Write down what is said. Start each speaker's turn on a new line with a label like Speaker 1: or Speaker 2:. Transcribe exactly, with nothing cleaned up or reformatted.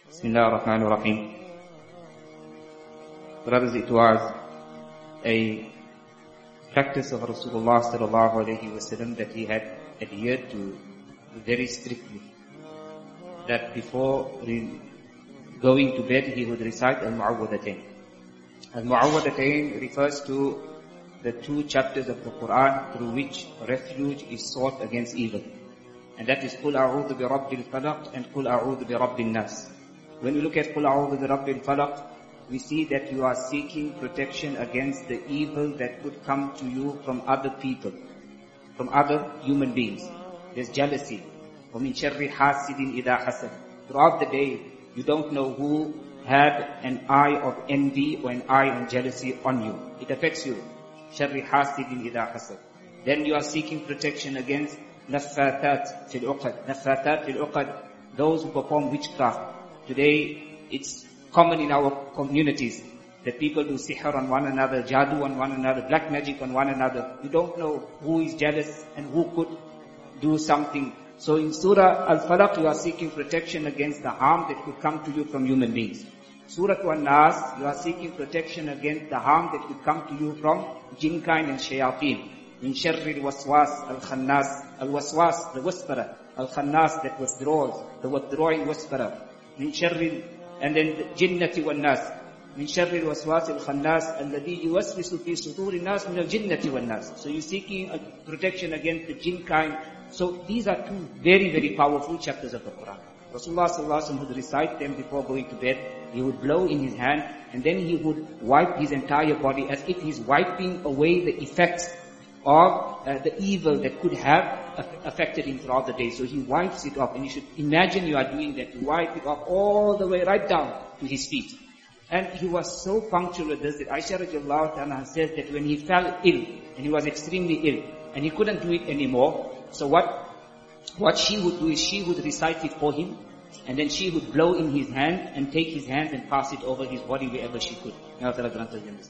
Speaker 1: Bismillah ar-Rahman ar-Rahim. Brothers, it was a practice of Rasulullah sallallahu alayhi wa sallam that he had adhered to very strictly. That before going to bed, he would recite Al-Mu'awwadatayn. Al-Mu'awwadatayn refers to the two chapters of the Quran through which refuge is sought against evil. And that is Qul a'udhu bi rabbil falaq and Qul a'udhu bi rabbin nas. When we look at Qul a'udhu bi rabbil falaq, we see that you are seeking protection against the evil that could come to you from other people, from other human beings. There's jealousy. وَمِن شَرِّ حَاسِدٍ إِذَا حَسَدٍ. Throughout the day, you don't know who had an eye of envy or an eye of jealousy on you. It affects you. شَرِّ حَاسِدٍ إِذَا حَسَدٍ. Then you are seeking protection against نَفَّاتَاتِ فِي الْعُقَدِ. نَفَّاتَاتِ فِي الْعُقَدِ. Those who perform witchcraft. Today, it's common in our communities that people do sihr on one another, jadoo on one another, black magic on one another. You don't know who is jealous and who could do something. So in Surah Al-Falaq, you are seeking protection against the harm that could come to you from human beings. Surah Al-Nas, you are seeking protection against the harm that could come to you from jinn kind and shayateen. Min sharri al-waswas al-khannas, al-waswas, the whisperer, al-khannas, that withdraws, the withdrawing whisperer. Min sharri, and then the jinnati wal-nas. Min sharri al-waswas al-khannas, alladhi yuwaswisu fi suduri nas min al-jinnati wal-nas. So you're seeking protection against the jinn kind. So these are two very, very powerful chapters of the Quran. Rasulullah sallallahu alaihi wasallam would recite them before going to bed. He would blow in his hand and then he would wipe his entire body as if he's wiping away the effects of uh, the evil that could have affected him throughout the day. So he wipes it off, and you should imagine you are doing that. You wipe it off all the way right down to his feet. And he was so punctual with this that Aisha radiallahu ta'ala says that when he fell ill, and he was extremely ill, and he couldn't do it anymore, so what, what she would do is she would recite it for him, and then she would blow in his hand and take his hand and pass it over his body wherever she could. May Allah grant us